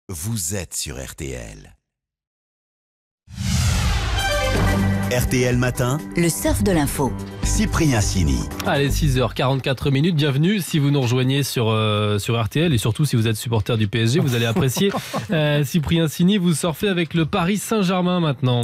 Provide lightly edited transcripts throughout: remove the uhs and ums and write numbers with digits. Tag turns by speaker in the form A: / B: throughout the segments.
A: vous êtes sur RTL. RTL Matin,
B: le surf de l'info.
A: Cyprien Sini.
C: Allez, 6h44 minutes, bienvenue. Si vous nous rejoignez sur RTL et surtout si vous êtes supporter du PSG, vous allez apprécier. Cyprien Sini, vous surfez avec le Paris Saint-Germain maintenant.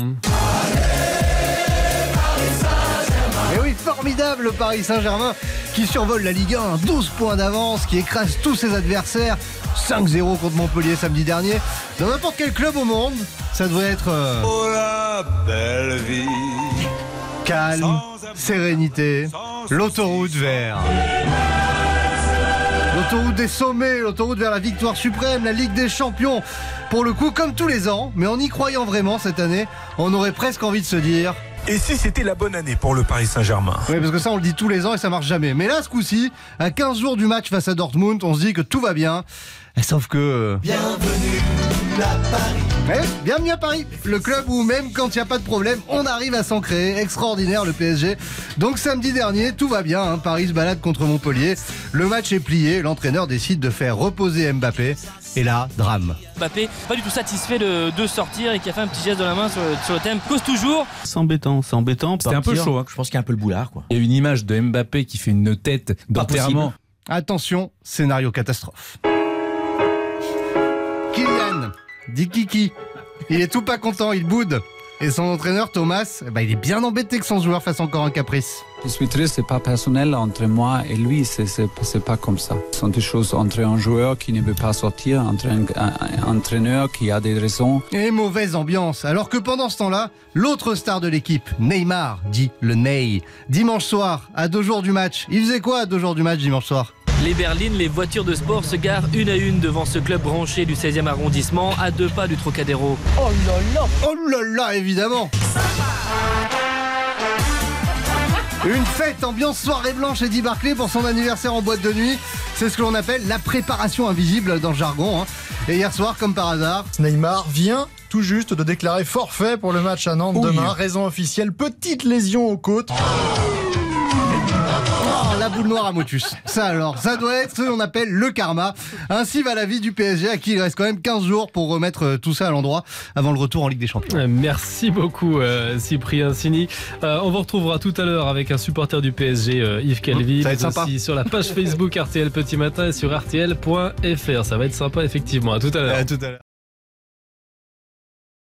D: Et oui, formidable le Paris Saint-Germain qui survole la Ligue 1, 12 points d'avance, qui écrase tous ses adversaires. 5-0 contre Montpellier samedi dernier. Dans n'importe quel club au monde, ça devrait être
E: Oh la belle vie.
D: Calme, sérénité, l'autoroute vers... L'autoroute des sommets, l'autoroute vers la victoire suprême, la Ligue des Champions. Pour le coup, comme tous les ans, mais en y croyant vraiment cette année, on aurait presque envie de se dire...
E: Et si c'était la bonne année pour le Paris Saint-Germain?
D: Oui, parce que ça, on le dit tous les ans et ça marche jamais. Mais là, ce coup-ci, à 15 jours du match face à Dortmund, on se dit que tout va bien. Sauf que... Bienvenue à Paris. Bienvenue à Paris, le club où même quand il n'y a pas de problème, on arrive à s'en créer. Extraordinaire le PSG. Donc samedi dernier, tout va bien. Hein. Paris se balade contre Montpellier. Le match est plié. L'entraîneur décide de faire reposer Mbappé. Et là, drame.
F: Mbappé, pas du tout satisfait de sortir et qui a fait un petit geste de la main sur le thème. Cause toujours.
G: C'est embêtant.
H: C'était un peu chaud.
G: Je pense qu'il y a un peu le boulard, quoi.
H: Il y a une image de Mbappé qui fait une tête d'enterrement.
D: Attention, scénario catastrophe. Kylian dit Kiki. Il est tout pas content, il boude. Et son entraîneur Thomas, il est bien embêté que son joueur fasse encore un caprice.
I: Je suis triste, c'est pas personnel entre moi et lui, c'est pas comme ça. Ce sont des choses entre un joueur qui ne veut pas sortir, entre un entraîneur qui a des raisons.
D: Et mauvaise ambiance, alors que pendant ce temps-là, l'autre star de l'équipe, Neymar, dit le Ney, dimanche soir, à 2 jours du match. Il faisait quoi à 2 jours du match dimanche soir ?
F: Les berlines, les voitures de sport se garent une à une devant ce club branché du 16e arrondissement, à 2 pas du Trocadéro.
D: Oh là là, évidemment. Une fête, ambiance soirée blanche Eddie Barclay pour son anniversaire en boîte de nuit. C'est ce que l'on appelle la préparation invisible dans le jargon. Hein. Et hier soir, comme par hasard,
J: Neymar vient tout juste de déclarer forfait pour le match à Nantes demain. Raison officielle, petite lésion aux côtes.
D: La boule noire à Motus. Ça alors, ça doit être ce qu'on appelle le karma. Ainsi va la vie du PSG à qui il reste quand même 15 jours pour remettre tout ça à l'endroit avant le retour en Ligue des Champions.
C: Merci beaucoup Cyprien Sini. On vous retrouvera tout à l'heure avec un supporter du PSG, Yves Calvi.
D: Ça va être sympa.
C: Aussi sur la page Facebook RTL Petit Matin et sur RTL.fr. Ça va être sympa effectivement. À tout à l'heure.
D: À tout à l'heure.